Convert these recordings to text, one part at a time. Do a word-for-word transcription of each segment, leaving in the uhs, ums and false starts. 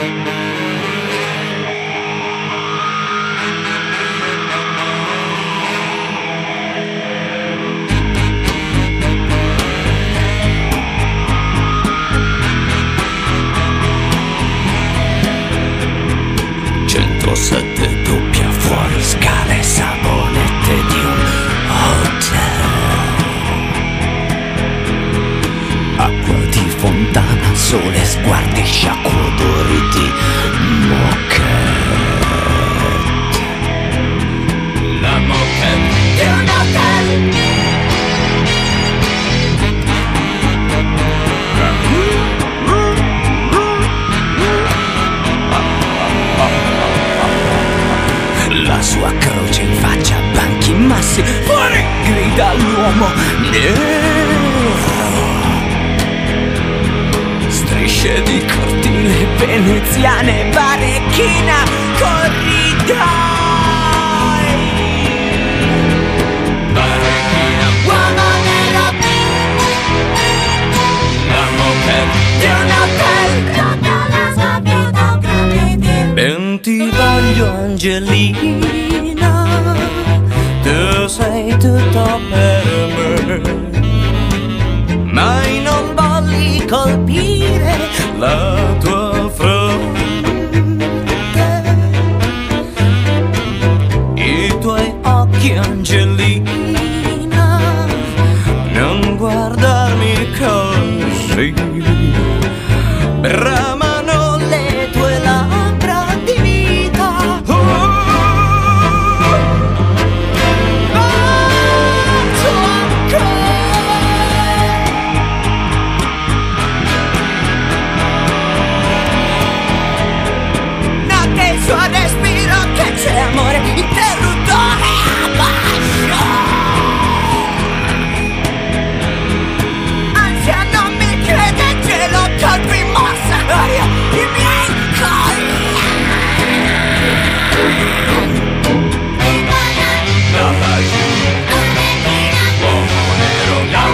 centosette doppia fuori scale, saponette di un hotel. Acqua di fontana, sole, sguardi, sciacquatori di moquette. La moquette di un hotel. La sua croce in faccia, banchi massi, fuori grida l'uomo nero. Strisce di cortile veneziane, barechina, corridoi. Barechina, uomo nero. La moquette di un hotel. Ben ti voglio Angelina, tu sei tutto per me, mai non volli colpire la tua fronte. I tuoi occhi Angelina, non guardarmi così, bramano le tue labbra di vita. Oh, bacio ancora. Notte il suo respiro, che c'è amore, interruttore a bacio. Ansia non mi crede, gelo, colpi, mossa, aria, i miei colli. La pagina, uomo nero, la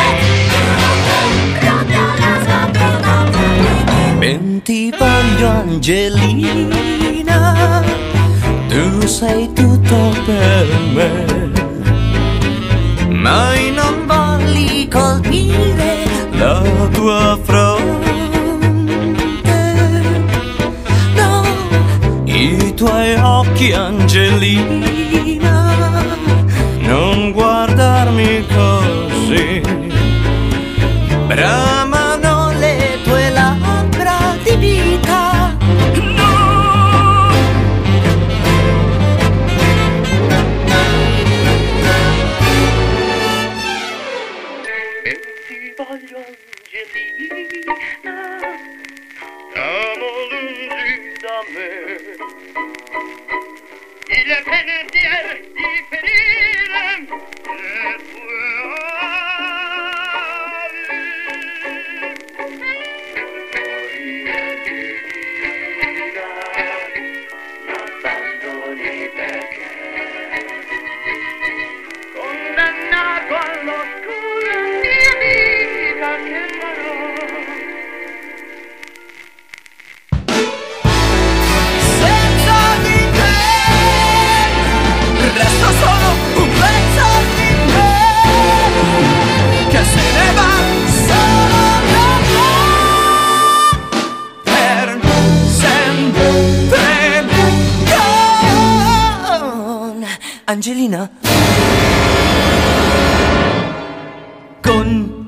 moquette. Ben ti voglio Angelina, tu sei tutto per me, mai non volli colpire la tua fronte. No, i tuoi occhi Angelina, non guardarmi così, bramano le tue labbra di vita. No. E ti voglio Angelina, siamo lungi da me, il pensiero di ferire le tue ali. Non abbandoni perché condannato all'oscura mia vita che farò. Senza di te resto solo un pezzo di me che se ne va solo per sempre con Angelina, con